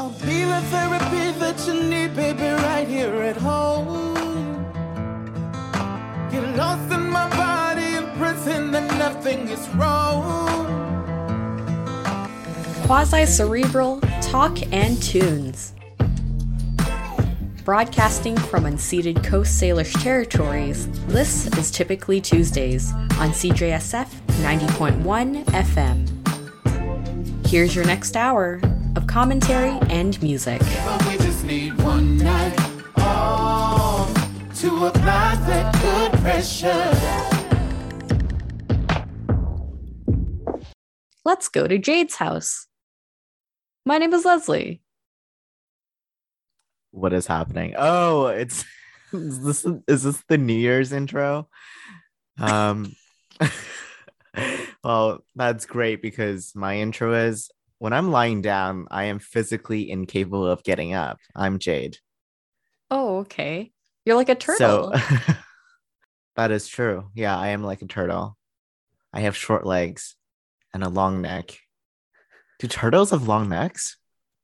I'll be the therapy that you need, baby, right here at home. Get lost in my body and pretend that nothing is wrong. Quasi-cerebral talk and tunes. Broadcasting from unceded Coast Salish territories, this is Typically Tuesdays on CJSF 90.1 FM. Here's your next hour of commentary and music. But we just need one night off to apply that good pressure. Let's go to Jade's house. My name is Leslie. What is happening? Oh, is this the New Year's intro? Well, that's great because my intro is when I'm lying down, I am physically incapable of getting up. I'm Jade. Oh, okay. You're like a turtle. So that is true. Yeah, I am like a turtle. I have short legs and a long neck. Do turtles have long necks?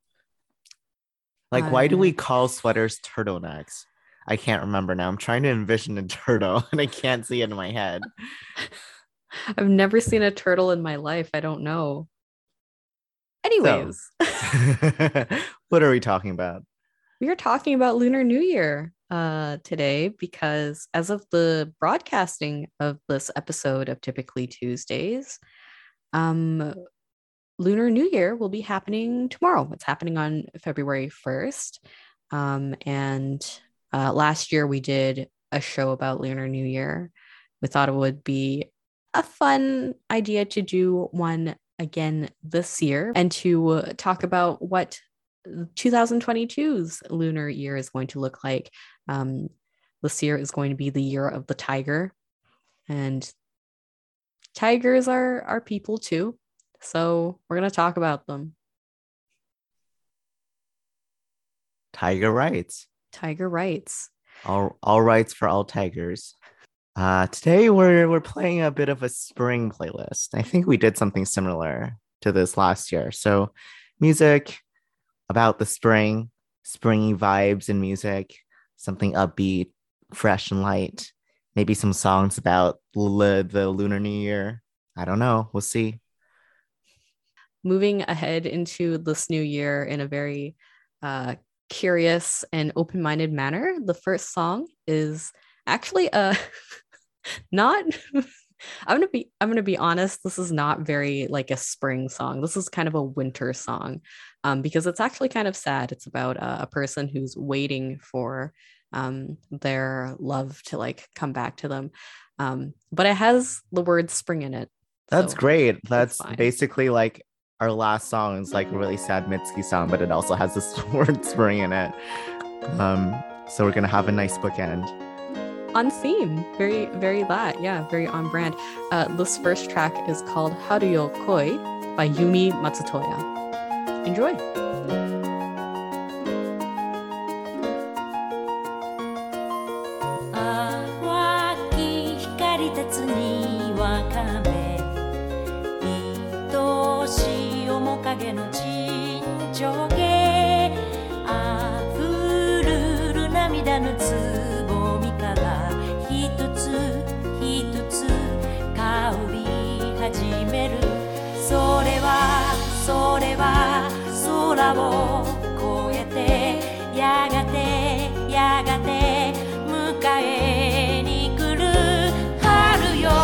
Like, why do we call sweaters turtlenecks? I can't remember now. I'm trying to envision a turtle and I can't see it in my head. I've never seen a turtle in my life. I don't know. Anyways. So, what are we talking about? We are talking about Lunar New Year today because as of the broadcasting of this episode of Typically Tuesdays, Lunar New Year will be happening tomorrow. It's happening on February 1st. And last year we did a show about Lunar New Year. We thought it would be a fun idea to do one again this year and to talk about what 2022's Lunar Year is going to look like. This year is going to be the year of the tiger. And tigers are people too. So we're going to talk about them. Tiger rights. Tiger rights. All rights for all tigers. Today we're playing a bit of a spring playlist. I think we did something similar to this last year. So music about the spring, springy vibes in music, something upbeat, fresh and light. Maybe some songs about the Lunar New Year. I don't know. We'll see. Moving ahead into this new year in a very curious and open-minded manner, the first song is actually not I'm gonna be honest, this is not very like a spring song. This is kind of a winter song because it's actually kind of sad. It's about a person who's waiting for their love to like come back to them, but it has the word spring in it. That's so great. That's basically like our last song is like a really sad Mitski song, but it also has this word spring in it. So we're gonna have a nice bookend. On theme, very, very that, yeah, very on brand. This first track is called Haruyo Koi by Yumi Matsutoya. Enjoy. 影の沈丁毛あふるる涙のつぼみから一つ一つ香り始めるそれは空を越えてやがて迎えに来る春よ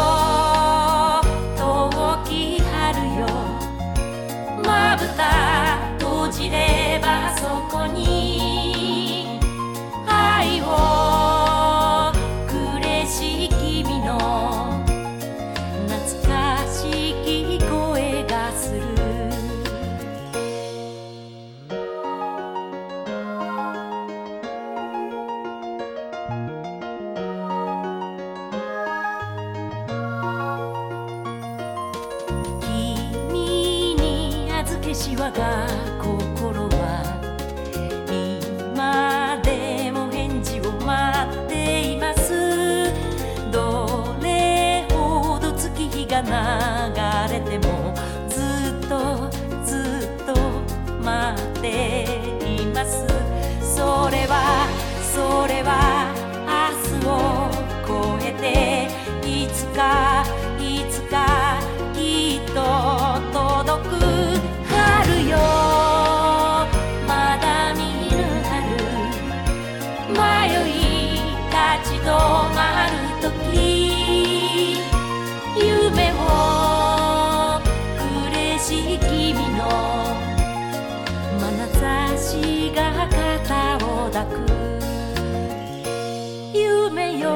遠き春よまぶた閉じればそこに愛をくれし君の懐かしき声がするしわが心は今でも返事を待っていますどれほど月日が流れてもずっと待ってく夢よ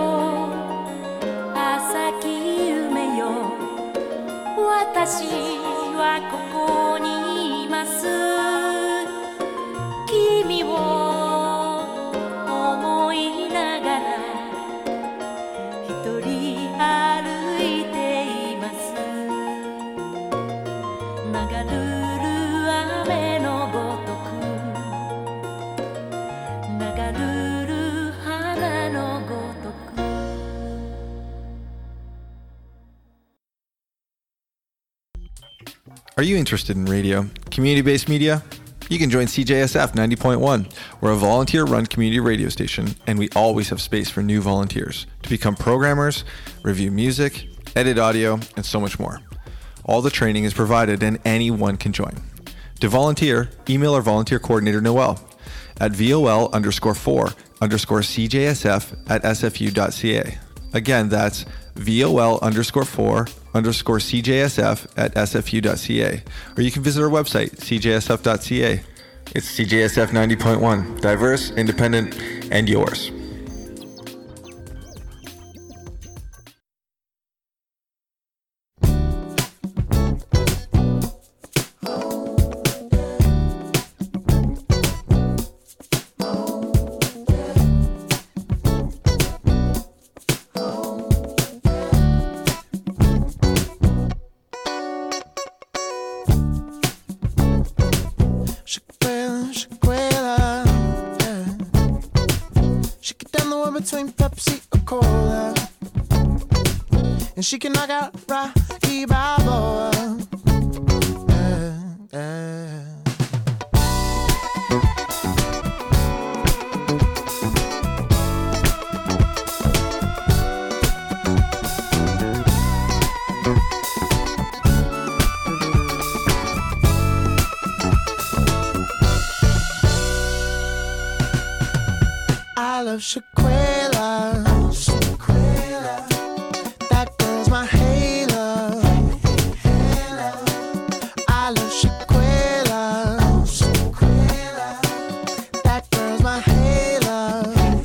浅き夢よ私はここにいます君を思いながら一人歩いています流るる雨のごとく流るる花のごとく Are you interested in radio, community-based media? You can join CJSF 90.1. We're a volunteer-run community radio station, and we always have space for new volunteers to become programmers, review music, edit audio, and so much more. All the training is provided and anyone can join. To volunteer, email our volunteer coordinator Noel at vol_4_CJSF@sfu.ca. Again, that's vol_4_CJSF@sfu.ca. Or you can visit our website, cjsf.ca. It's CJSF 90.1, diverse, independent, and yours. Between Pepsi or Cola, and she can knock out Rocky Balboa. I love Shaquilla. That girl's my halo. I love Shaquilla. That girl's my halo.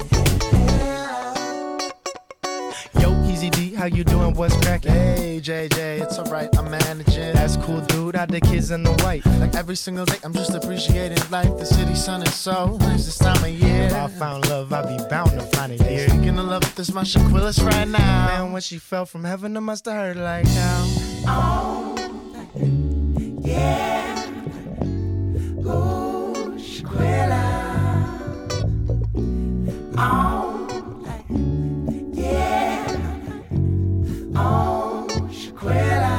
Yo, Easy D, how you doing? What's cracking? Hey, JJ, it's alright, I'm managing. That's cool, dude. I the kids and the wife. Like every single day, I'm just appreciating life. The city sun is so nice this time of year. If I found love, I'd be bound to find it here. Speaking of love, this my Shaquillis right now. Man, when she fell from heaven, it must have hurt like how. Oh, yeah. Ooh, Shaquilla. Oh, yeah. Oh, Shaquilla.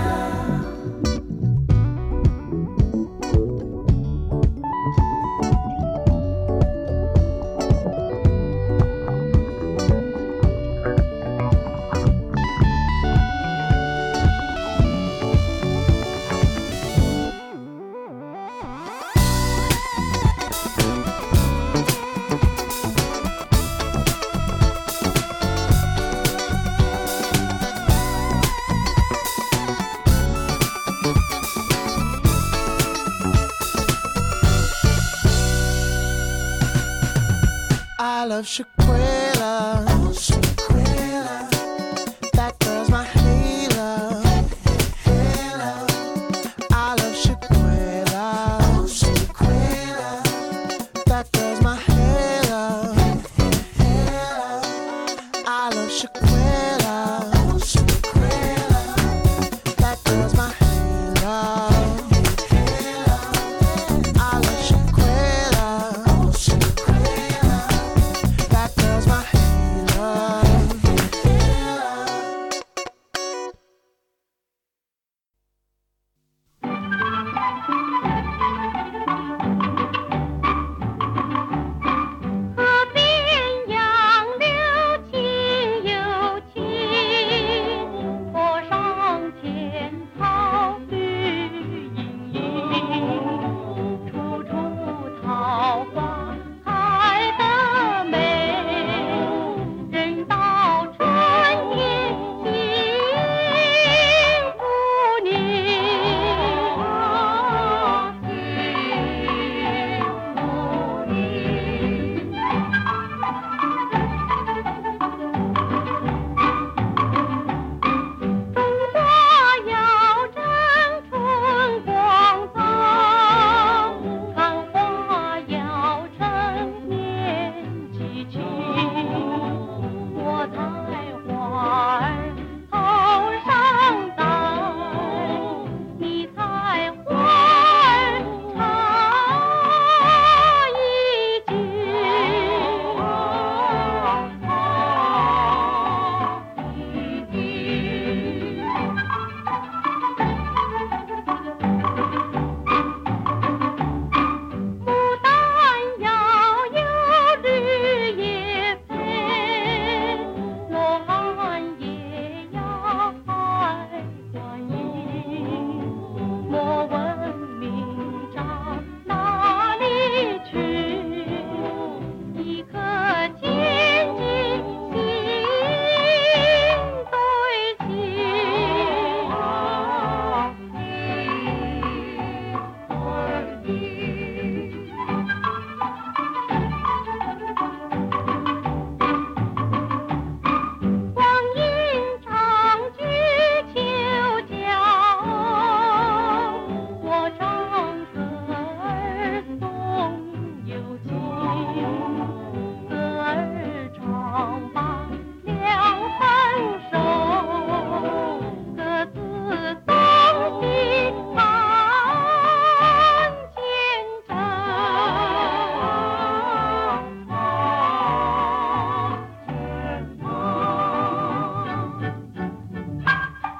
I love Shaquilla. That girl's my halo. I love Shaquilla. That girl's my halo. I love Shaquilla. That girl's my halo. I love Shaquilla. That girl's my halo.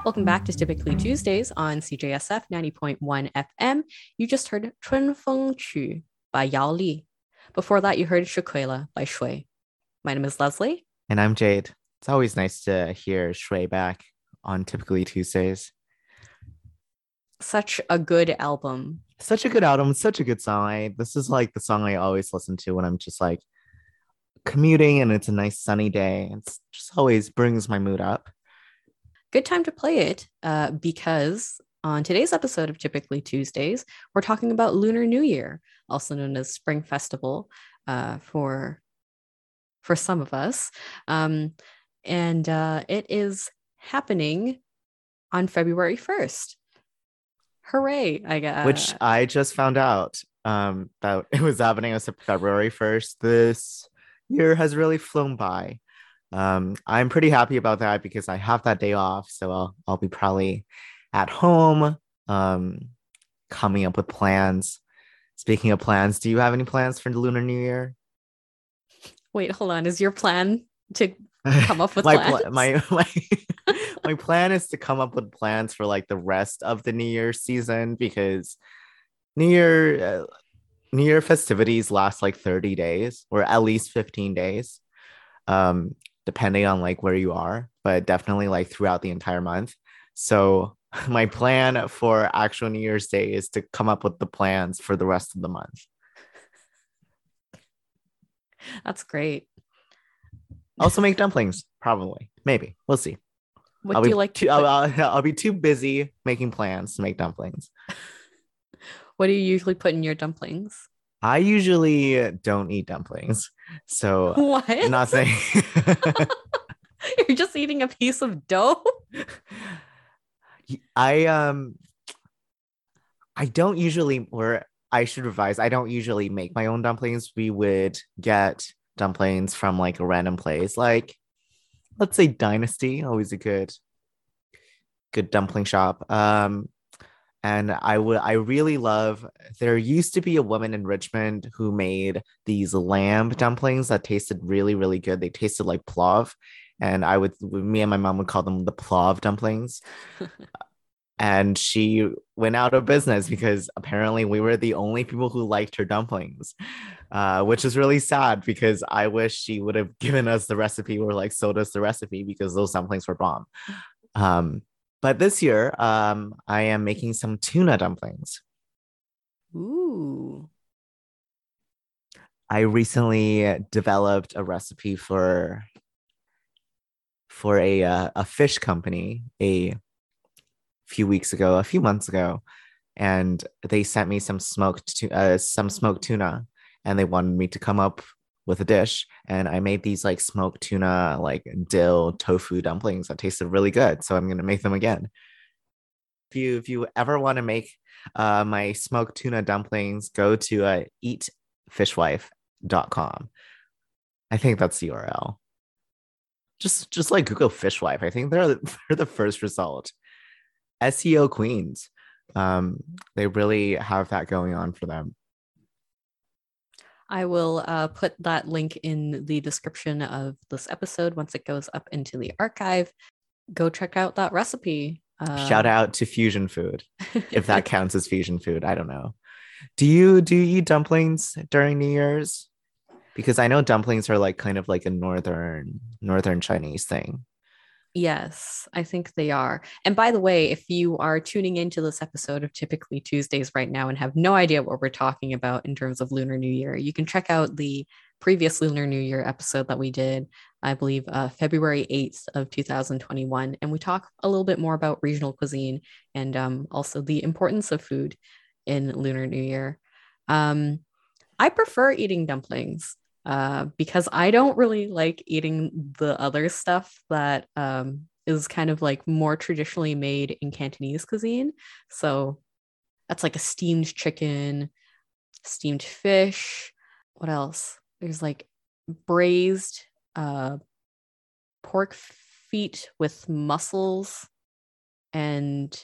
Welcome back to Typically Tuesdays on CJSF 90.1 FM. You just heard 春风曲 by Yao Li. Before that, you heard 是亏了 by Shui. My name is Leslie. And I'm Jade. It's always nice to hear Shui back on Typically Tuesdays. Such a good album. Such a good album, such a good song. This is like the song I always listen to when I'm just like commuting and it's a nice sunny day. It's just always brings my mood up. Good time to play it because on today's episode of Typically Tuesdays, we're talking about Lunar New Year, also known as Spring Festival for some of us. And it is happening on February 1st. Hooray, I guess. Which I just found out that it was happening on February 1st. This year has really flown by. I'm pretty happy about that because I have that day off, so I'll be probably at home coming up with plans. Speaking of plans, do you have any plans for the Lunar New Year? Wait, hold on. Is your plan to come up with plans? My plan is to come up with plans for like the rest of the New Year season because New Year festivities last like 30 days or at least 15 days. Depending on like where you are, but definitely like throughout the entire month. So my plan for actual New Year's Day is to come up with the plans for the rest of the month. That's great. Also make dumplings, probably, maybe. We'll see. What do you like? I'll be too busy making plans to make dumplings. What do you usually put in your dumplings? I usually don't eat dumplings. So what? Nothing. You're just eating a piece of dough? I don't usually, or I should revise, I don't usually make my own dumplings. We would get dumplings from like a random place, like let's say Dynasty, always a good dumpling shop. And I really love, there used to be a woman in Richmond who made these lamb dumplings that tasted really, really good. They tasted like plov. And me and my mom would call them the plov dumplings. And she went out of business because apparently we were the only people who liked her dumplings, which is really sad because I wish she would have given us the recipe or like sold us the recipe because those dumplings were bomb. But this year, I am making some tuna dumplings. Ooh. I recently developed a recipe for a fish company a few months ago, and they sent me some smoked tuna, and they wanted me to come up with a dish, and I made these like smoked tuna, like dill tofu dumplings that tasted really good. So I'm gonna make them again. If you ever want to make my smoked tuna dumplings, go to eatfishwife.com. I think that's the URL. Just like Google fishwife. I think they're the first result. SEO queens. They really have that going on for them. I will put that link in the description of this episode once it goes up into the archive. Go check out that recipe. Shout out to Fusion Food, if that counts as Fusion Food. I don't know. Do you eat dumplings during New Year's? Because I know dumplings are like kind of like a northern Chinese thing. Yes, I think they are. And by the way, if you are tuning into this episode of Typically Tuesdays right now and have no idea what we're talking about in terms of Lunar New Year, you can check out the previous Lunar New Year episode that we did, I believe, February 8th of 2021. And we talk a little bit more about regional cuisine and also the importance of food in Lunar New Year. I prefer eating dumplings. Because I don't really like eating the other stuff that is kind of like more traditionally made in Cantonese cuisine. So that's like a steamed chicken, steamed fish. What else? There's like braised pork feet with mussels, and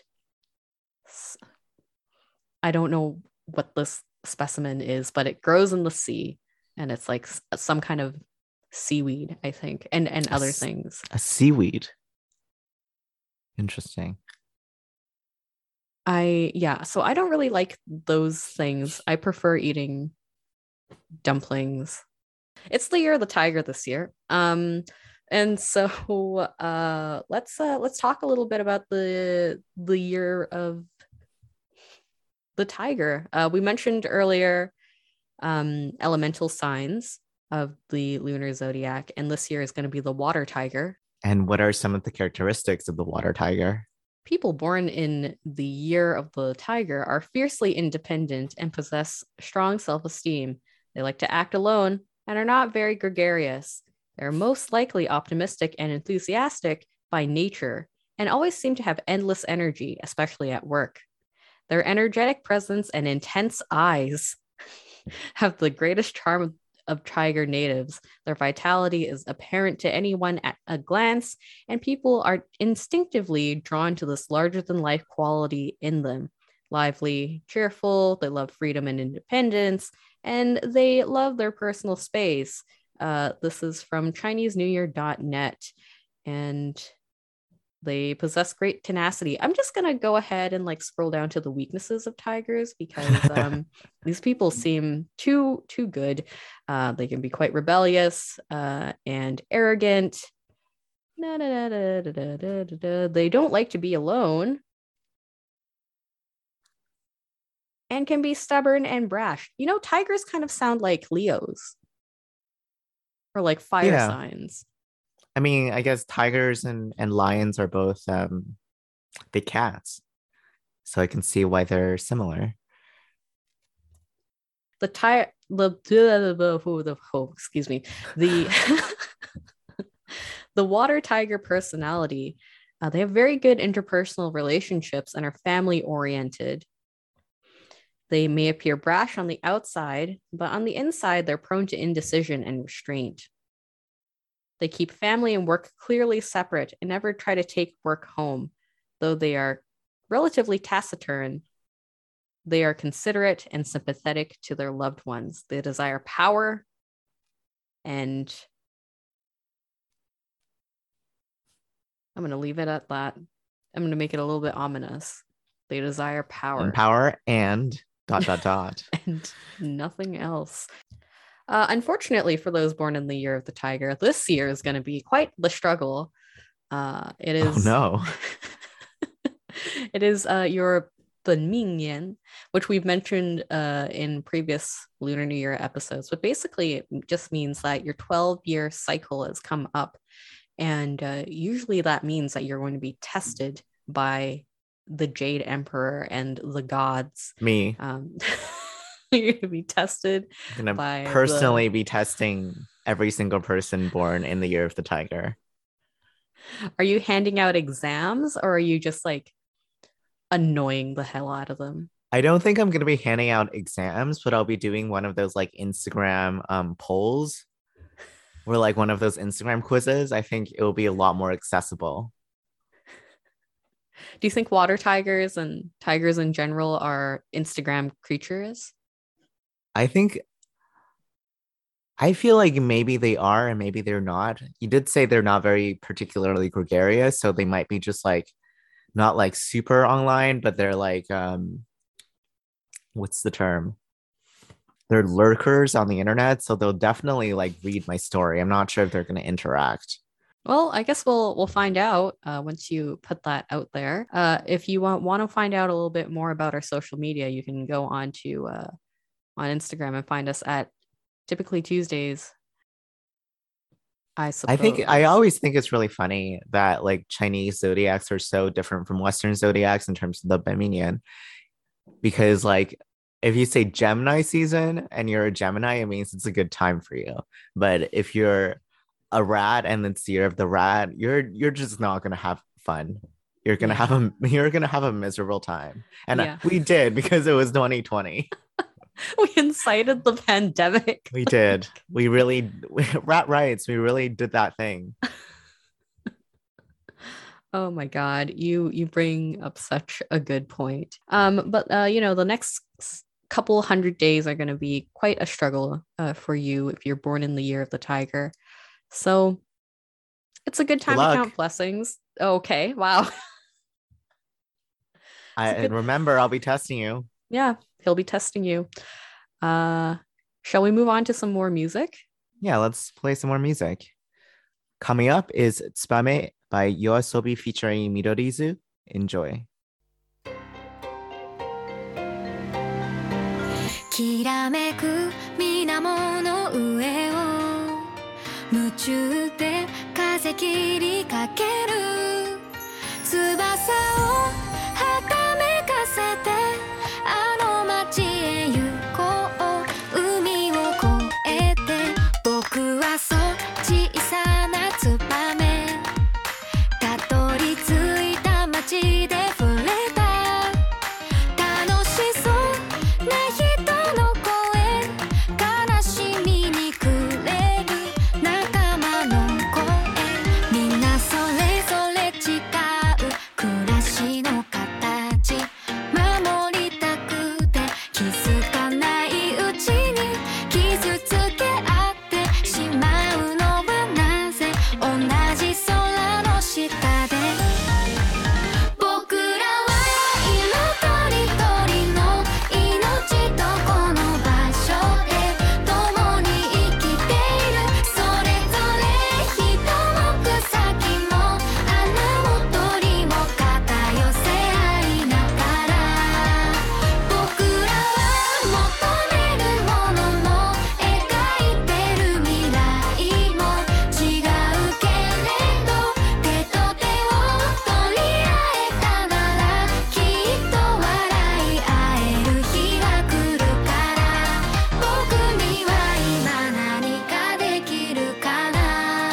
I don't know what this specimen is, but it grows in the sea. And it's like some kind of seaweed, I think, and other things. A seaweed. Interesting. So I don't really like those things. I prefer eating dumplings. It's the year of the tiger this year. And so let's talk a little bit about the year of the tiger. We mentioned earlier elemental signs of the lunar zodiac, and this year is going to be the water tiger. And what are some of the characteristics of the water tiger? People born in the year of the tiger are fiercely independent and possess strong self-esteem. They like to act alone and are not very gregarious. They're most likely optimistic and enthusiastic by nature and always seem to have endless energy, especially at work. Their energetic presence and intense eyes have the greatest charm of tiger natives. Their vitality is apparent to anyone at a glance, and people are instinctively drawn to this larger-than-life quality in them. Lively, cheerful, they love freedom and independence, and they love their personal space. This is from ChineseNewYear.net, and they possess great tenacity. I'm just gonna go ahead and scroll down to the weaknesses of tigers because these people seem too good. They can be quite rebellious and arrogant. They don't like to be alone and can be stubborn and brash. Tigers kind of sound like Leos or like fire signs. I mean, I guess tigers and lions are both big cats. So I can see why they're similar. The water tiger personality, they have very good interpersonal relationships and are family oriented. They may appear brash on the outside, but on the inside, they're prone to indecision and restraint. They keep family and work clearly separate and never try to take work home. Though they are relatively taciturn, they are considerate and sympathetic to their loved ones. They desire power, and I'm going to leave it at that. I'm going to make it a little bit ominous. They desire power. And power and ... and nothing else. Unfortunately, for those born in the year of the tiger, this year is going to be quite the struggle. It is. Oh, no. It is your Benmingyan, which we've mentioned in previous Lunar New Year episodes. But basically, it just means that your 12-year cycle has come up. And usually that means that you're going to be tested by the Jade Emperor and the gods. Me. You're going to be tested. I'm going to personally be testing every single person born in the year of the tiger. Are you handing out exams, or are you just annoying the hell out of them? I don't think I'm going to be handing out exams, but I'll be doing one of those Instagram polls, or one of those Instagram quizzes. I think it will be a lot more accessible. Do you think water tigers and tigers in general are Instagram creatures? I feel like maybe they are and maybe they're not. You did say they're not very particularly gregarious, so they might be just not super online, but they're what's the term? They're lurkers on the internet, so they'll definitely read my story. I'm not sure if they're going to interact. Well, I guess we'll find out once you put that out there. If you want to find out a little bit more about our social media, you can go on Instagram and find us at Typically Tuesdays. I always think it's really funny that Chinese zodiacs are so different from Western zodiacs in terms of the Benmingyan, because if you say Gemini season and you're a Gemini, it means it's a good time for you. But if you're a rat and it's the year of the rat, you're just not gonna have fun. You're gonna have a miserable time. And we did, because it was 2020. We incited the pandemic. We did. Rat rights. We really did that thing. Oh my God, you bring up such a good point. But the next couple 100 days are going to be quite a struggle for you if you're born in the year of the tiger. So it's a good time to count blessings. Okay, wow. And remember, I'll be testing you. Yeah, he'll be testing you. Shall we move on to some more music? Yeah, let's play some more music. Coming up is Tsubame by YOASOBI featuring Midorizu. Enjoy. きらめく水面の上を夢中で風切りかける翼をはためかせてあの街へ行こう海を越えて僕はそう小さなツバメたどり着いた街で触れた楽しそうな人の声悲しみに暮れる仲間の声みんなそれぞれ違う暮らしの形守りたくて気づかないうちに傷つけ合ってしまうのはなぜ同じ空の下で僕らは色とりどりの命とこの場所で共に生きているそれぞれ人も草木も花も鳥も肩寄せ合いながら僕らは求めるものも描いてる未来も違うけれど手と手を取り合えたならきっと笑い合える日が来るから僕には今何かできるかな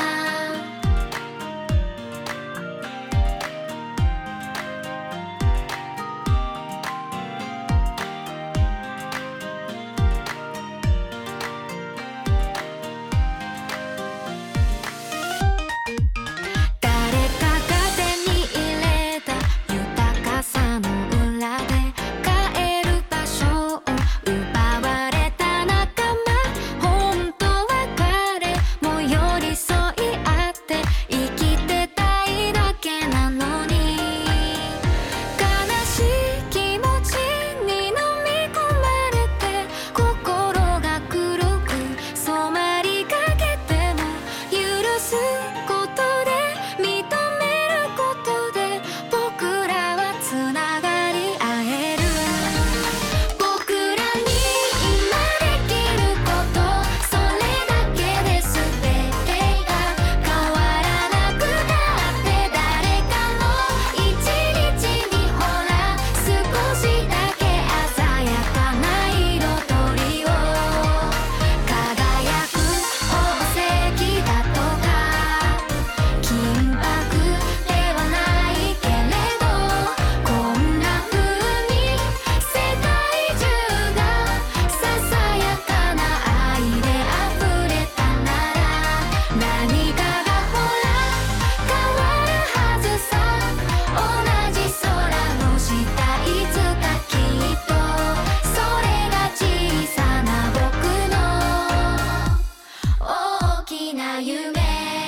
誰かが手に入れた豊かさの裏で帰る場所を奪われた仲間本当は彼も寄り添い合って生きてたいだけなのに悲しい気持ちに飲み込まれて心が黒く染まりかけても許すことで認めることで僕らはつながり合える僕らに今できることそれだけで全てが変わらなくたって誰かの一日にほら少しだけ鮮やかな彩りを輝く宝石だとか金箔ではないけれどこんな風に世界中がささやかな愛で溢れたなら何かがほら変わるはずさ同じ空の下いつかきっとそれが小さな僕の大きな夢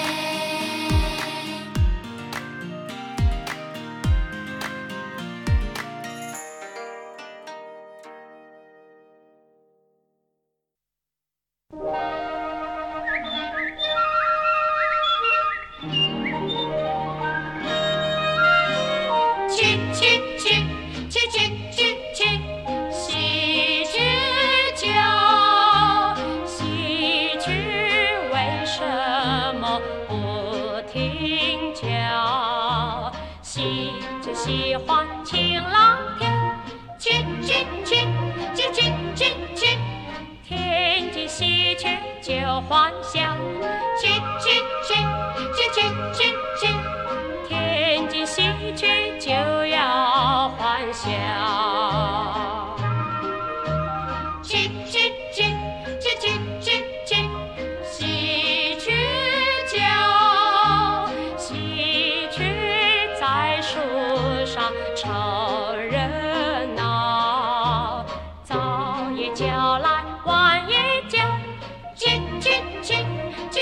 去去去去去去去喜剧酒喜剧为什么不停叫喜就喜欢晴朗天去去去去去去去天气喜鹊就欢笑去去去去去去去天气喜鹊就要欢笑去去去去去去去喜鹊叫喜鹊在树上凑热闹早也叫来晚也叫去去去去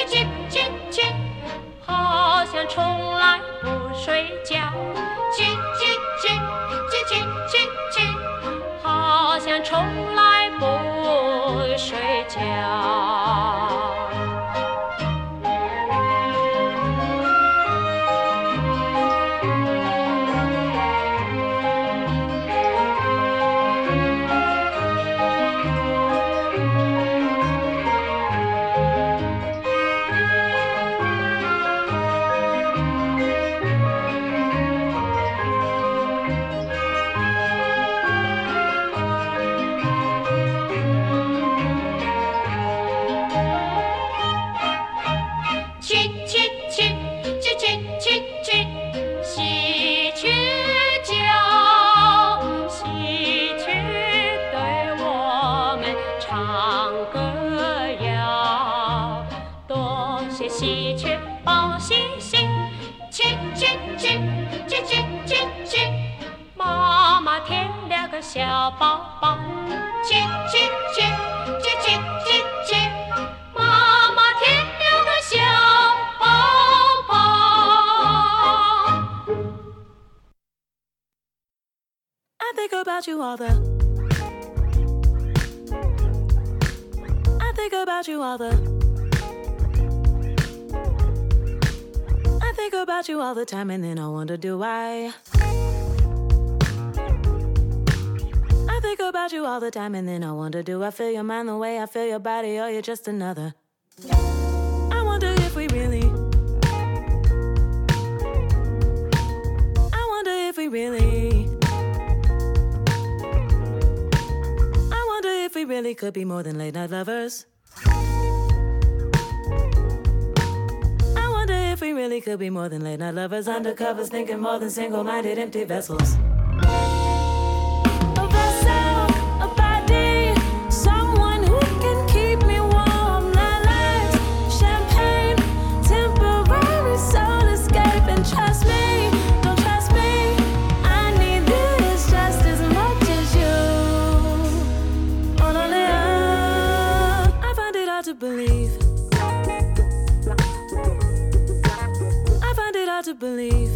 喜鹊报喜信，叽叽叽叽叽叽叽，妈妈添了个小宝宝，叽叽叽叽叽叽叽，妈妈添了个小宝宝。 I think about you all the I think about you all the I think about you all the time, and then I wonder, do I think about you all the time, and then I wonder, do I feel your mind the way I feel your body, or you're just another? I wonder if we really I wonder if we really I wonder if we really could be more than late night lovers. I wonder if we really could be more than late night lovers, undercovers, thinking more than single-minded empty vessels. A vessel, a body, someone who can keep me warm. Lilacs, champagne, temporary soul escape. And trust me, don't trust me, I need this just as much as you. Oh, no, I find it hard to believe. I find it hard to believe.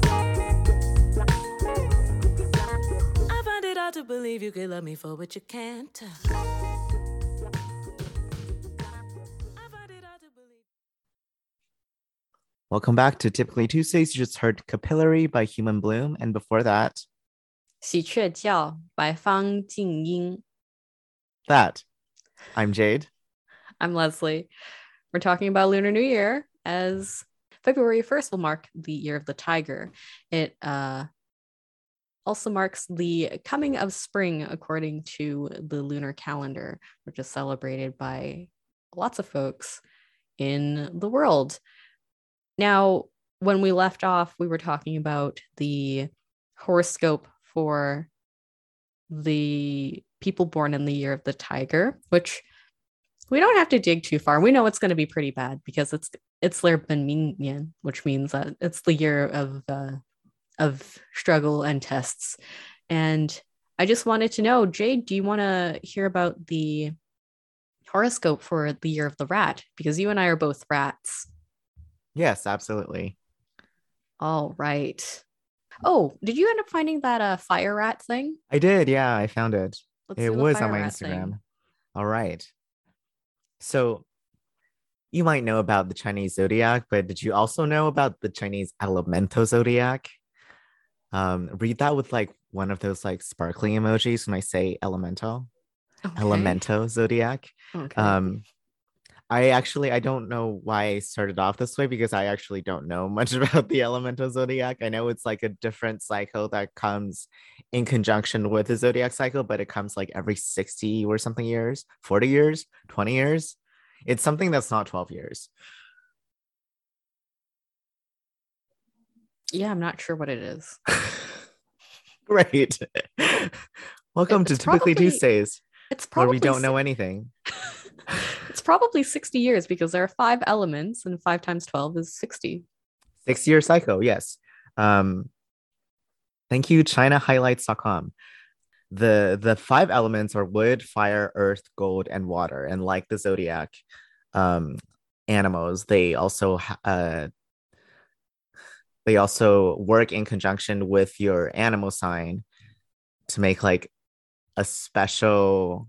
I find it hard to believe you could love me for what you can't. I find it hard to believe. Welcome back to Typically Tuesdays. You just heard Capillary by Human Bloom. And before that, 喜鹊叫，白方静音。 that. I'm Jade. I'm Leslie. We're talking about Lunar New Year, as February 1st will mark the year of the tiger. It also marks the coming of spring according to the lunar calendar, which is celebrated by lots of folks in the world. Now, when we left off, we were talking about the horoscope for the people born in the year of the tiger, which we don't have to dig too far. We know it's going to be pretty bad because it's their Benmingyan, which means that it's the year of struggle and tests. And I just wanted to know, Jade, do you want to hear about the horoscope for the year of the rat? Because you and I are both rats. Yes, absolutely. All right. Oh, did you end up finding that fire rat thing? I did. Yeah, I found it. Let's It do the was fire on my rat Instagram. thing. All right. So you might know about the Chinese zodiac, but did you also know about the Chinese elemental zodiac? Read that with like one of those like sparkling emojis when I say elemental. Okay. Elemento zodiac. Okay. I don't know why I started off this way because I actually don't know much about the elemental zodiac. I know it's like a different cycle that comes in conjunction with the zodiac cycle, but it comes like every 60 or something years, 40 years, 20 years. It's something that's not 12 years. Yeah, I'm not sure what it is. Great. Welcome to It's Typically probably- Tuesdays, It's where probably we don't know anything. It's probably 60 years because there are 5 elements and 5 times 12 is 60. 6-year cycle, yes. Thank you, ChinaHighlights.com. The 5 elements are wood, fire, earth, gold, and water. And like the zodiac animals, they also work in conjunction with your animal sign to make like a special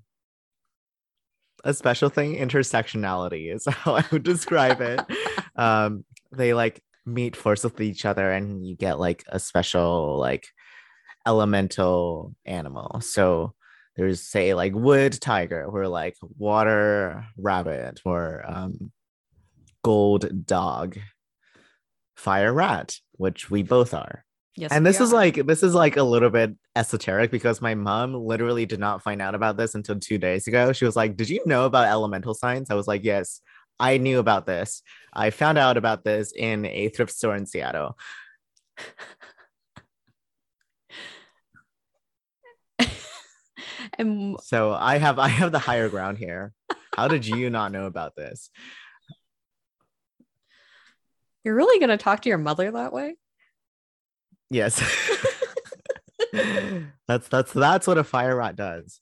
thing. Intersectionality is how I would describe it. They like meet force with each other and you get like a special like elemental animal. So there's say like wood tiger or like water rabbit or gold dog, fire rat, which we both are. Yes. And we this is are. like a little bit esoteric because my mom literally did not find out about this until 2 days ago. She was like, "Did you know about elemental signs?" I was like, "Yes, I knew about this. I found out about this in a thrift store in Seattle." And So I have the higher ground here. How did you not know about this? You're really gonna talk to your mother that way? Yes. That's what a fire rat does.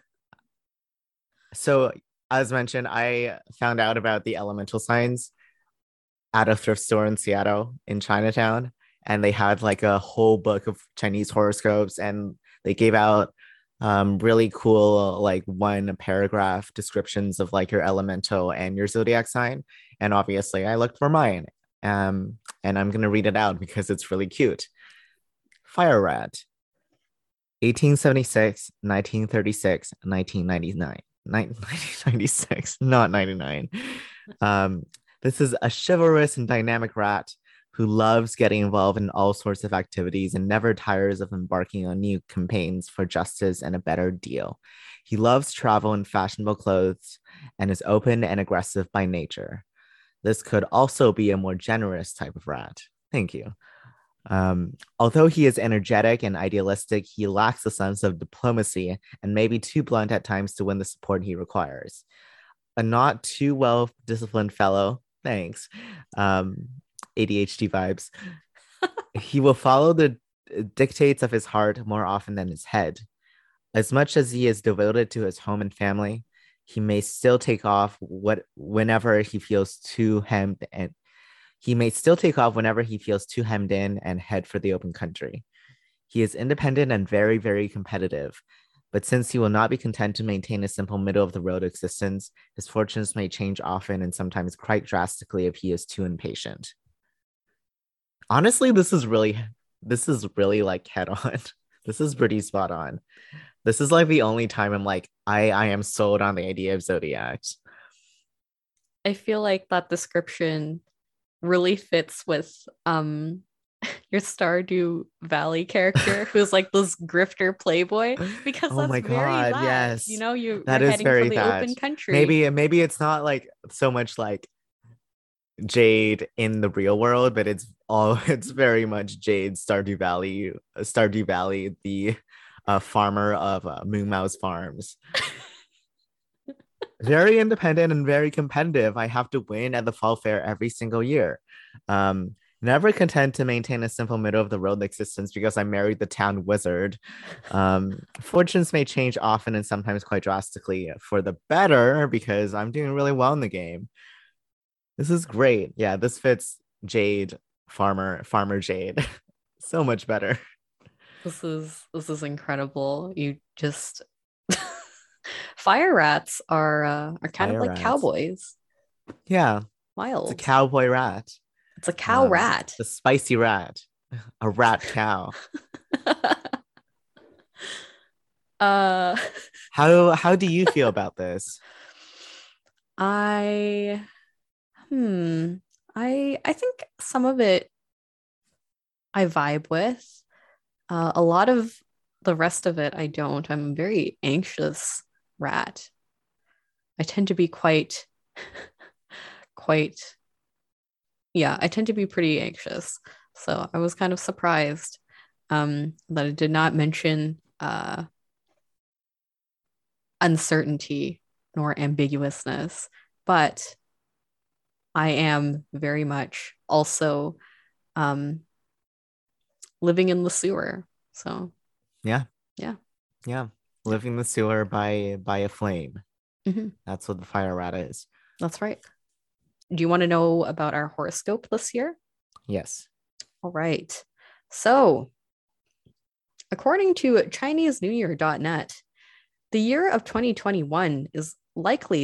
So, as mentioned, I found out about the elemental signs at a thrift store in Seattle in Chinatown, and they had like a whole book of Chinese horoscopes, and they gave out really cool like one paragraph descriptions of like your elemental and your zodiac sign. And obviously, I looked for mine, and I'm gonna read it out because it's really cute. Fire rat, 1876, 1936, 1999. 1996, not 99. This is a chivalrous and dynamic rat who loves getting involved in all sorts of activities and never tires of embarking on new campaigns for justice and a better deal. He loves travel in fashionable clothes and is open and aggressive by nature. This could also be a more generous type of rat. Thank you. Although he is energetic and idealistic, he lacks a sense of diplomacy and may be too blunt at times to win the support he requires. A not too well disciplined fellow, thanks, ADHD vibes. He will follow the dictates of his heart more often than his head. As much as he is devoted to his home and family, he may still take off whenever he feels too hemmed and he may still take off whenever he feels too hemmed in and head for the open country. He is independent and very, very competitive, but since he will not be content to maintain a simple middle-of-the-road existence, his fortunes may change often and sometimes quite drastically if he is too impatient. Honestly, this is really like head on. This is pretty spot on. This is like the only time I'm like, I am sold on the idea of zodiacs. I feel like that description really fits with your Stardew Valley character who's like this grifter playboy, because Oh that's my very God, that. yes. You know, you're That is heading very for the that. open country. Maybe it's not like so much like Jade in the real world, but it's very much Jade Stardew Valley, the farmer of Moon Mouse Farms. Very independent and very competitive. I have to win at the fall fair every single year. Never content to maintain a simple middle of the road existence because I married the town wizard. Fortunes may change often and sometimes quite drastically for the better because I'm doing really well in the game. This is great. Yeah, this fits Jade, farmer Jade so much better. This is incredible. You just fire rats are kind of Fire like rats. cowboys. Yeah, Wild. it's a cowboy rat. It's a cow rat. The spicy rat. A rat cow. How do you feel about this? I think some of it I vibe with. A lot of the rest of it I don't. I'm a very anxious rat. I tend to be quite I tend to be pretty anxious. So I was kind of surprised that it did not mention uncertainty nor ambiguousness, but I am very much also living in the sewer. So Yeah. Yeah. Living in the sewer by a flame. Mhm. That's what the fire rat is. That's right. Do you want to know about our horoscope this year? Yes. All right. So, according to ChineseNewYear.net, the year of 2021 is likely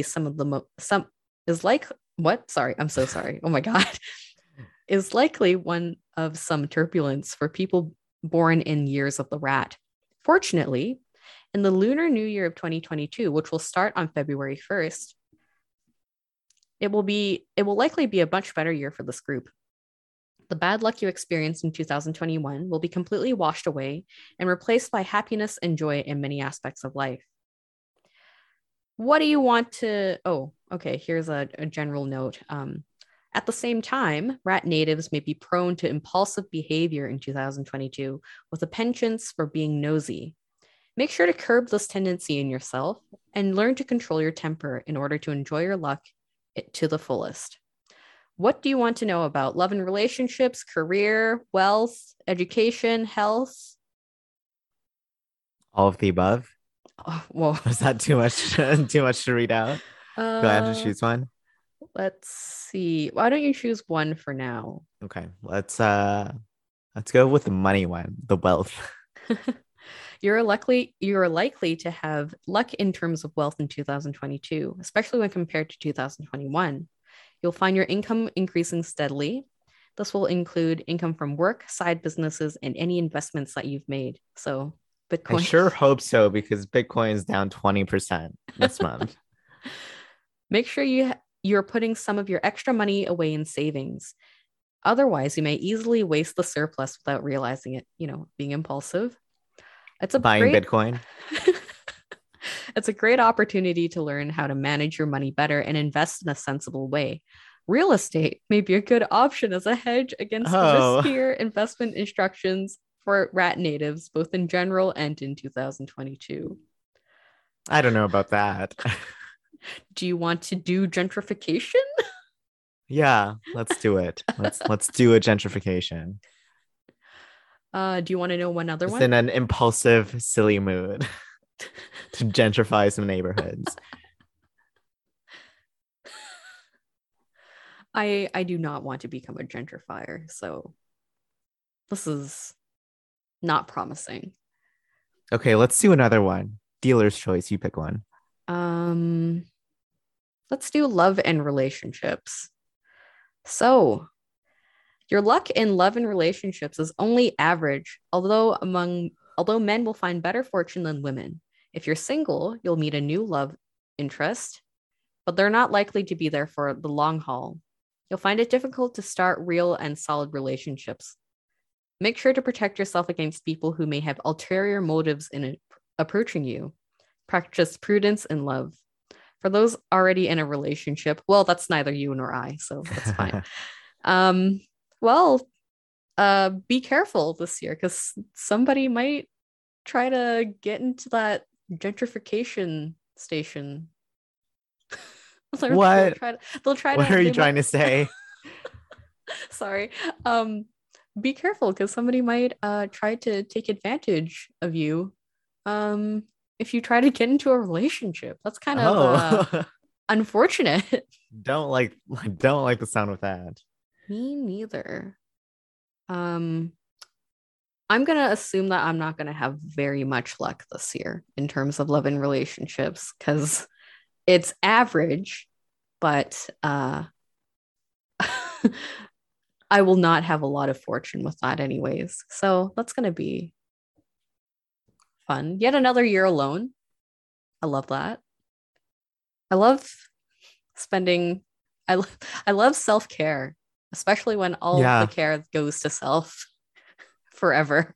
I'm so sorry. Oh my God. Is likely one of some turbulence for people born in years of the rat. Fortunately, in the Lunar New Year of 2022, which will start on February 1st, it will likely be a much better year for this group. The bad luck you experienced in 2021 will be completely washed away and replaced by happiness and joy in many aspects of life. What do you want to... Oh, okay, here's a general note. At the same time, rat natives may be prone to impulsive behavior in 2022 with a penchant for being nosy. Make sure to curb this tendency in yourself and learn to control your temper in order to enjoy your luck to the fullest. What do you want to know about love and relationships, career, wealth, education, health? All of the above. Oh, whoa. Was that too much? Too much to read out? Do I have to choose one? Let's see. Why don't you choose one for now? Okay, let's go with the money one, the wealth. You're likely to have luck in terms of wealth in 2022, especially when compared to 2021. You'll find your income increasing steadily. This will include income from work, side businesses, and any investments that you've made. So Bitcoin. I sure hope so, because Bitcoin is down 20% this month. Make sure you're putting some of your extra money away in savings. Otherwise, you may easily waste the surplus without realizing it, being impulsive. It's Buying Bitcoin. It's a great opportunity to learn how to manage your money better and invest in a sensible way. Real estate may be a good option as a hedge against riskier investment instructions for rat natives, both in general and in 2022. I don't know about that. Do you want to do gentrification? Yeah, let's do it. Let's do a gentrification. Do you want to know one other Just one? in an impulsive, silly mood to gentrify some neighborhoods. I do not want to become a gentrifier, so this is not promising. Okay, let's do another one. Dealer's choice. You pick one. Let's do love and relationships. So, your luck in love and relationships is only average, although men will find better fortune than women. If you're single, you'll meet a new love interest, but they're not likely to be there for the long haul. You'll find it difficult to start real and solid relationships. Make sure to protect yourself against people who may have ulterior motives in approaching you. Practice prudence in love. For those already in a relationship, well, that's neither you nor I, so that's fine. Be careful this year, because somebody might try to get into that gentrification station. What? They'll try what to. are you trying to say? Sorry. Be careful, because somebody might try to take advantage of you. If you try to get into a relationship, that's kind of unfortunate. Don't like the sound of that. Me neither. I'm gonna assume that I'm not gonna have very much luck this year in terms of love and relationships, because it's average, but I will not have a lot of fortune with that anyways. So that's gonna be fun. Yet another year alone. I love that. I love spending. I love self-care, especially when all the care goes to self forever.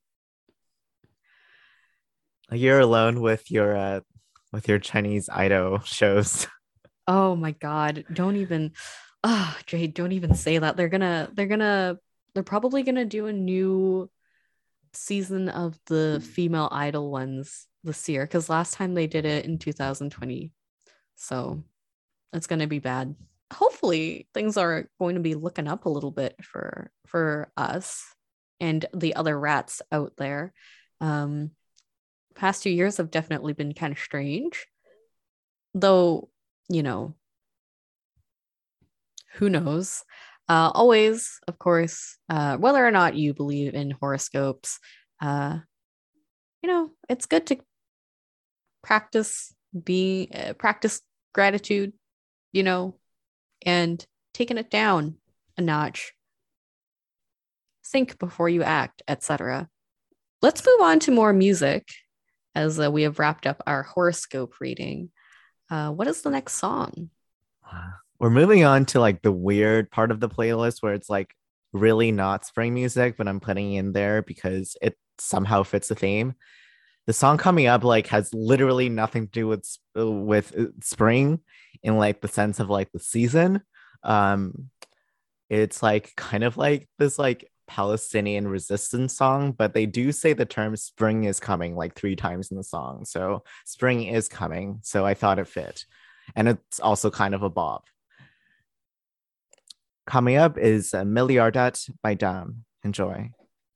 A year alone with your Chinese idol shows. Oh my God! Don't even. Jade, don't even say that. They're probably gonna do a new season of the female idol ones this year, because last time they did it in 2020, so it's going to be bad. Hopefully things are going to be looking up a little bit for us and the other rats out there. Past 2 years have definitely been kind of strange, though, who knows. Always, of course, whether or not you believe in horoscopes, it's good to practice gratitude, and taking it down a notch. Think before you act, etc. Let's move on to more music, as we have wrapped up our horoscope reading. What is the next song? We're moving on to like the weird part of the playlist where it's like really not spring music, but I'm putting in there because it somehow fits the theme. The song coming up like has literally nothing to do with spring in like the sense of like the season. It's like kind of like this like Palestinian resistance song, but they do say the term spring is coming like 3 times in the song. So spring is coming. So I thought it fit. And it's also kind of a bop. Coming up is Milliardat by Dam. Enjoy.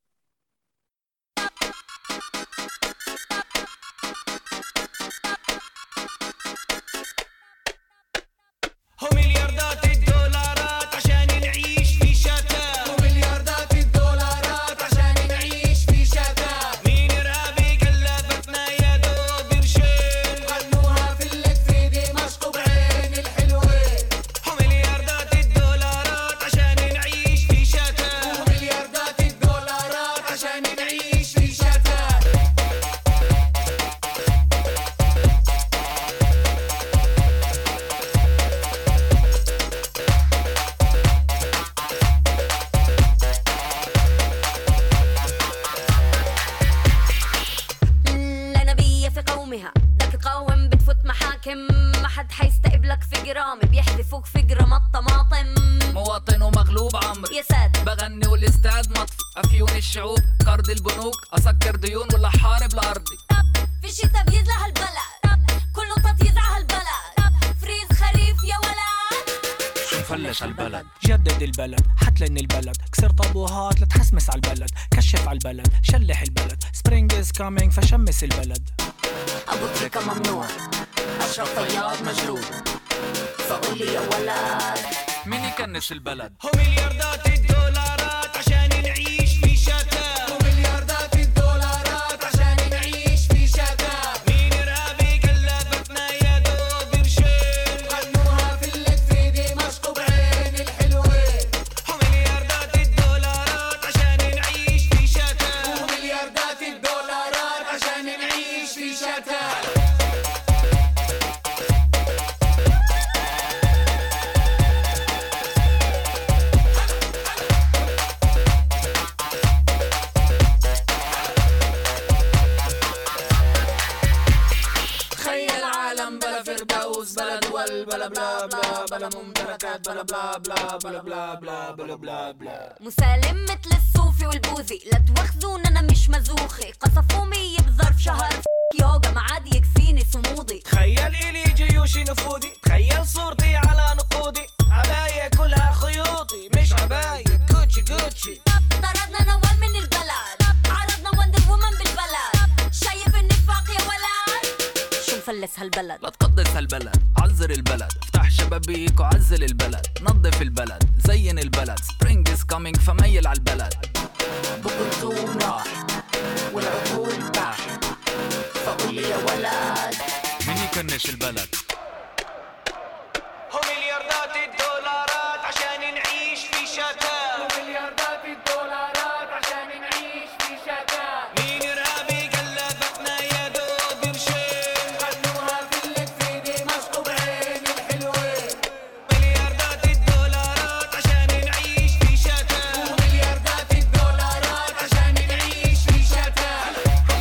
ما حد حيستقبلك في جرامي بيحذفوك في جرام الطماطم مواطن ومغلوب عمري يا ساتر بغني والاستاد مطفي أفيون الشعوب قرض البنوك أسكر ديون ولا حارب لأرضي في الشتا بيزلع هالبلد كله تطيز على هالبلد فريز خريف يا ولد شو فلش هالبلد جدد البلد حتلن البلد كسر طابوهات لتحسمس على البلد كشف على البلد شلح البلد سبرينج از كامينج فشمس البلد أبو تريكة ممنوع أشرف طيار مجروح فقول لي يا ولد مين يكنس البلد هو ملياردات الدولارات عشان نعيش في شتاء هو ملياردات الدولارات عشان نعيش في شتاء مين إرهابي قلبتنا يا دوب قرشين غنوها في اللتفة دمشق بعين الحلوين هو ملياردات الدولارات عشان نعيش في شتاء هو ملياردات الدولارات عشان نعيش في شتاء بلا دول بلا بلا بلا بلا ممتلكات بلا بلا بلا بلا بلا بلا بلا بلا بلا مسالم مثل الصوفي والبوذي لا تواخذون انا مش مزوخي قصفوا مية بظرف شهر يوغا ما عاد يكفيني صمودي تخيل إلي جيوشي نفودي تخيل صورتي على نقودي عباية كلها خيوطي مش عباية جوتشي جوتشي طردنا نوال من البلد عرضنا وندر وومن بالبلد شايف النفاق يا ولد شو مفلس هالبلد لا تقدس هالبلد عزر البلد افتح شبابيك وعزل البلد نظف البلد زين البلد سبرينج از كامينج فميل على البلد بكرتوم راح والعقول باح فقول لي يا ولد مين يكنش البلد هو ملياردات الدولارات عشان نعيش في شتاء هو ملياردات الدولارات عشان نعيش في شتاء مين إرهابي قلبتنا يا دوب قرشين غنوها في اللتفة دمشق بعين الحلوين ملياردات الدولارات عشان نعيش في شتاء هو ملياردات الدولارات عشان نعيش في شتاء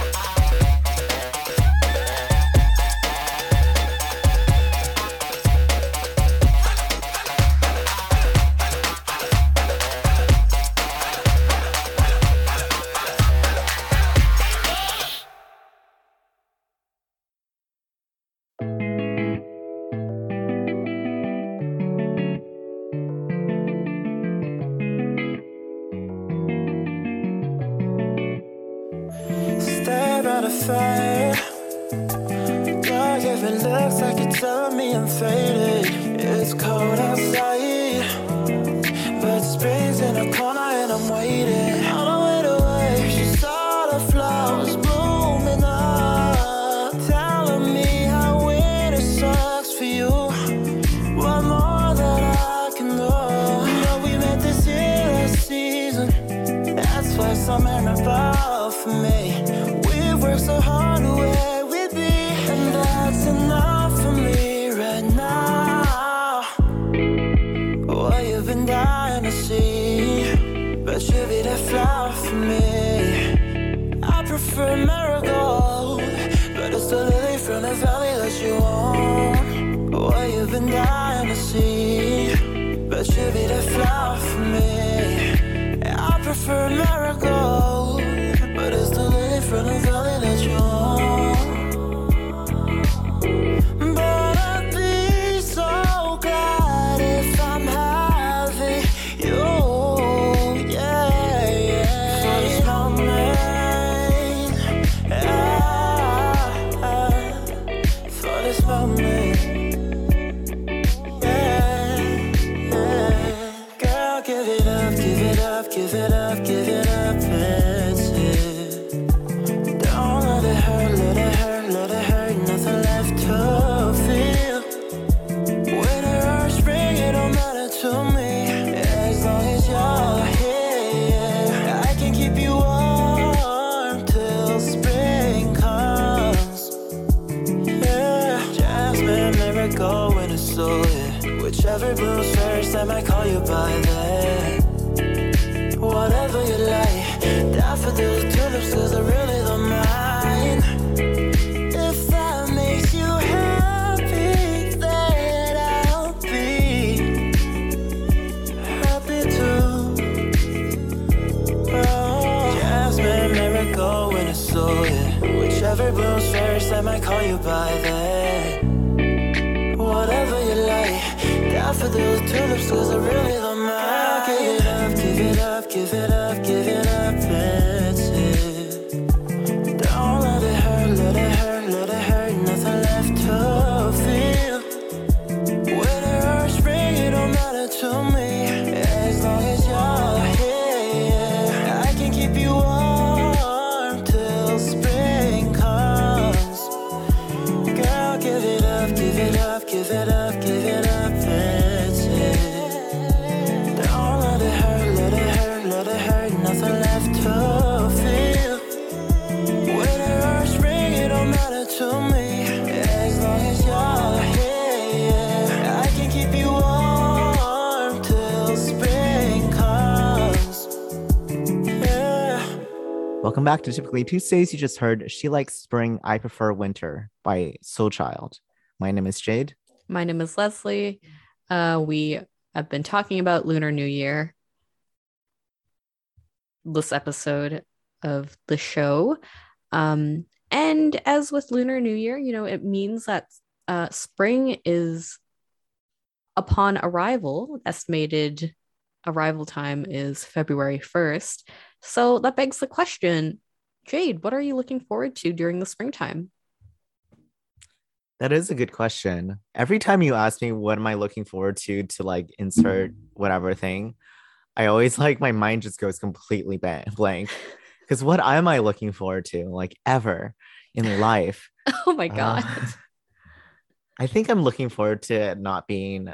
Stare at a fire. Dark if it looks like it's telling me I'm faded. It's cold outside, but spring's in a corner and I'm waiting. On the way to wait, she saw the flowers blooming up, telling me how winter sucks for you. What more that I can do? You know we met this year last season. That's why some memorable for me. We worked so hard to where we'd be, and that's enough for me right now. What you've been dying to see, but you'll be that flower for me. I prefer marigold, but it's the lily from the valley that you want. What you've been dying to see, but you'll be that flower for me. I prefer marigold, but it's the lily from the valley that you want. But I'd be so glad if I'm happy give it up, give it up, that's it. Don't let it hurt, let it hurt, let it hurt, nothing left to feel. Winter or spring, it don't matter to me, as long as you're here. I can keep you warm till spring comes. Yeah, jasmine, miracle, winter soul, yeah. Whichever blooms first, I might call you by that. Whatever you like, daffodils, tulips, cause I really don't mind. If that makes you happy, then I'll be happy too. Oh, jasmine, miracle, winter soul, yeah. Whichever blooms first, I might call you by that. Whatever you like, daffodils, tulips, cause I really don't mind. Give it up, give it up, give it up, give it up, that's it. Don't let it hurt, let it hurt, let it hurt, nothing left to feel. Winter or spring, it don't matter to me, as long as you're here. I can keep you warm till spring comes. Girl, give it up, give it up, give it up, give it up, that's it. Don't let it hurt, let it hurt, let it hurt, nothing left to feel. Winter or spring, it don't matter to me, as long as you're here. I can keep you warm till spring comes. Yeah. Welcome back to Typically Tuesdays. You just heard She Likes Spring, I Prefer Winter by Soul Child. My name is Jade. My name is Leslie. We have been talking about Lunar New Year this episode of the show. And as with Lunar New Year, it means that spring is upon arrival. Estimated arrival time is February 1st. So that begs the question, Jade, what are you looking forward to during the springtime? That is a good question. Every time you ask me what am I looking forward to like insert whatever thing, I always my mind just goes completely blank. Because what am I looking forward to like ever in life? Oh my God. I think I'm looking forward to it not being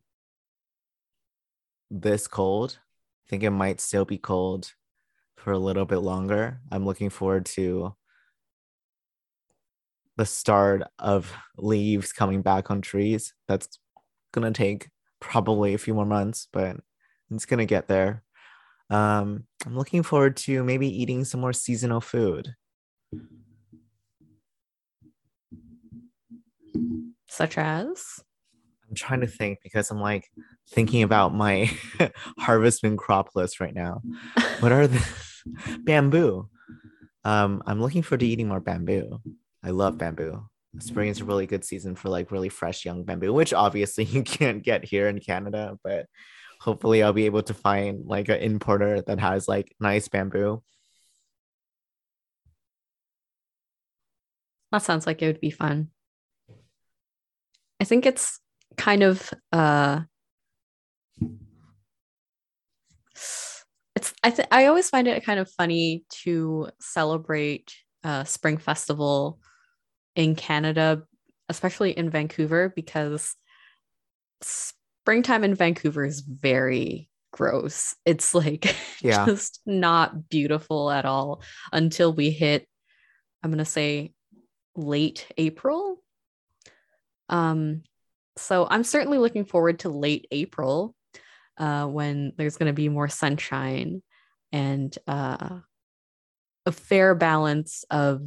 this cold. I think it might still be cold for a little bit longer. I'm looking forward to the start of leaves coming back on trees. That's gonna take probably a few more months, but it's gonna get there. I'm looking forward to maybe eating some more seasonal food. Such as? I'm trying to think because I'm thinking about my harvest and crop list right now. What are the bamboo? I'm looking forward to eating more bamboo. I love bamboo. Spring is a really good season for really fresh young bamboo, which obviously you can't get here in Canada, but hopefully I'll be able to find an importer that has nice bamboo. That sounds like it would be fun. I think it's kind of I always find it kind of funny to celebrate Spring Festival in Canada, especially in Vancouver, because springtime in Vancouver is very gross. It's just not beautiful at all until we hit, I'm gonna say, late April. So I'm certainly looking forward to late April when there's going to be more sunshine and a fair balance of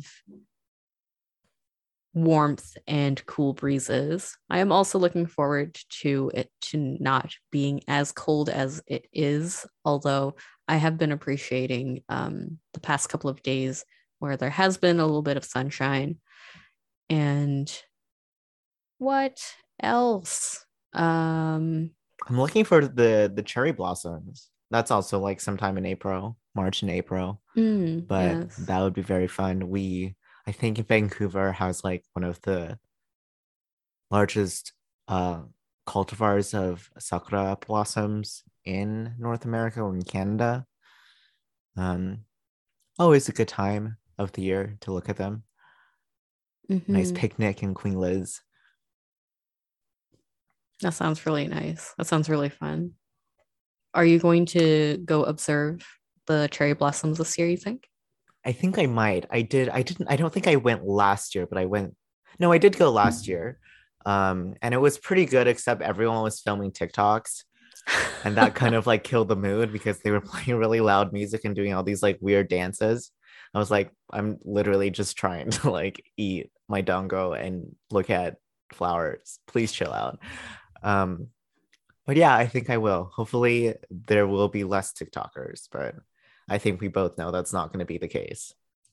warmth and cool breezes. I am also looking forward to it to not being as cold as it is, although I have been appreciating the past couple of days where there has been a little bit of sunshine. And what else? I'm looking for the cherry blossoms. That's also sometime in April, March and April. But yes, that would be very fun. I think Vancouver has one of the largest cultivars of sakura blossoms in North America or in Canada. Um, Always a good time of the year to look at them. Nice Mhm. picnic in Queen Liz. That sounds really nice. That sounds really fun. Are you going to go observe the cherry blossoms this year, you think? I think I might. I don't think I went last year, but I went. No, I did go last year. And it was pretty good, except everyone was filming TikToks. And that kind of like killed the mood because they were playing really loud music and doing all these like weird dances. I was like, I'm literally just trying to like eat my dango and look at flowers. Please chill out. Um, but yeah, I think I will. Hopefully, there will be less TikTokers, but I think we both know that's not going to be the case.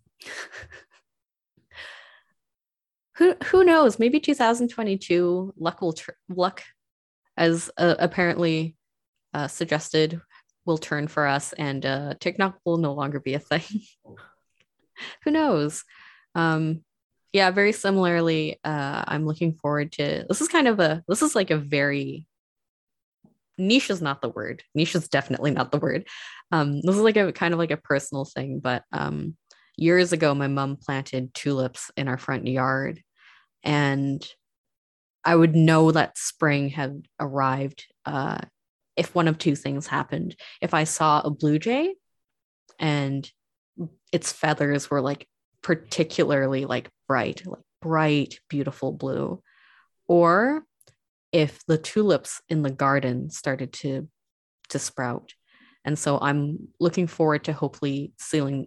Who knows? Maybe 2022 luck, as apparently suggested, will turn for us, and TikTok will no longer be a thing. Who knows? Yeah, very similarly, I'm looking forward to this. This is like a very niche is not the word. Niche is definitely not the word. This is like a kind of like a personal thing, but years ago, my mom planted tulips in our front yard, and I would know that spring had arrived if one of two things happened. If I saw a blue jay and its feathers were like particularly like bright, beautiful blue, or if the tulips in the garden started to sprout. And so I'm looking forward to hopefully seeing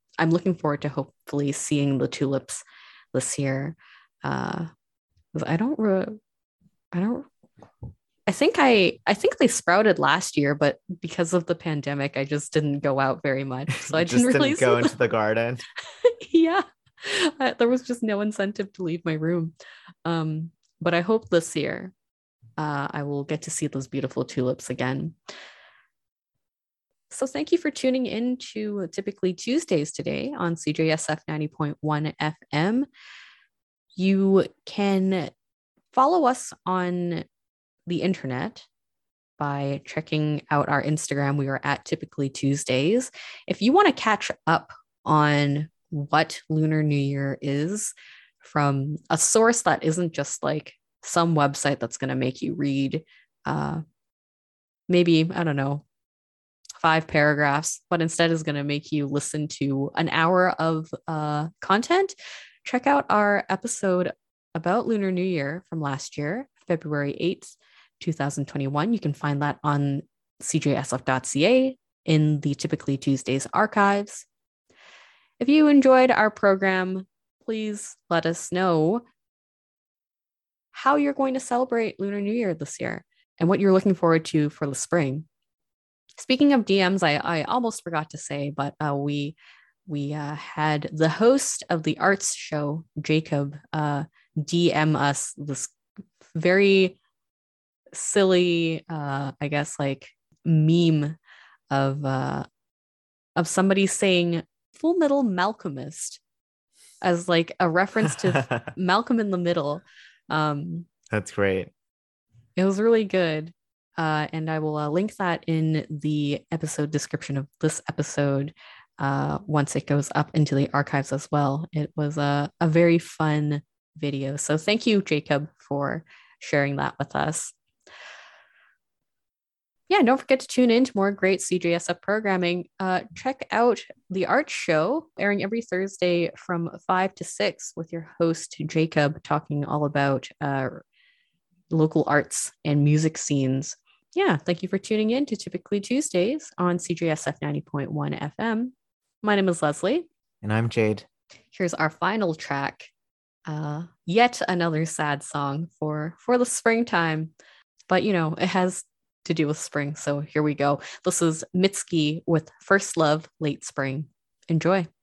the tulips this year. I think they sprouted last year, but because of the pandemic, I just didn't go out very much. So I Just didn't really didn't go see into the garden. yeah. There was just no incentive to leave my room. But I hope this year I will get to see those beautiful tulips again. So thank you for tuning in to Typically Tuesdays today on CJSF 90.1 FM. You can follow us on the internet by checking out our Instagram. We are at Typically Tuesdays. If you want to catch up on what Lunar New Year is from a source that isn't just like some website that's going to make you read maybe, I don't know, 5 paragraphs, but instead is going to make you listen to an hour of content, check out our episode about Lunar New Year from last year, February 8th, 2021. You can find that on cjsf.ca in the Typically Tuesdays archives. If you enjoyed our program, please let us know how you're going to celebrate Lunar New Year this year and what you're looking forward to for the spring. Speaking of DMs, I almost forgot to say, but we had the host of the arts show, Jacob, DM us this very silly, I guess, like meme of somebody saying Full Metal Malcolmist as like a reference to Malcolm in the Middle. That's great. It was really good. And I will link that in the episode description of this episode once it goes up into the archives as well. It was a very fun video. So thank you, Jacob, for sharing that with us. Yeah, don't forget to tune in to more great CJSF programming. Check out the Art Show, airing every Thursday from 5 to 6 with your host, Jacob, talking all about local arts and music scenes. Yeah, thank you for tuning in to Typically Tuesdays on CJSF 90.1 FM. My name is Leslie. And I'm Jade. Here's our final track. Yet another sad song for the springtime. But, you know, it has to do with spring. So here we go. This is Mitski with First Love, Late Spring. Enjoy.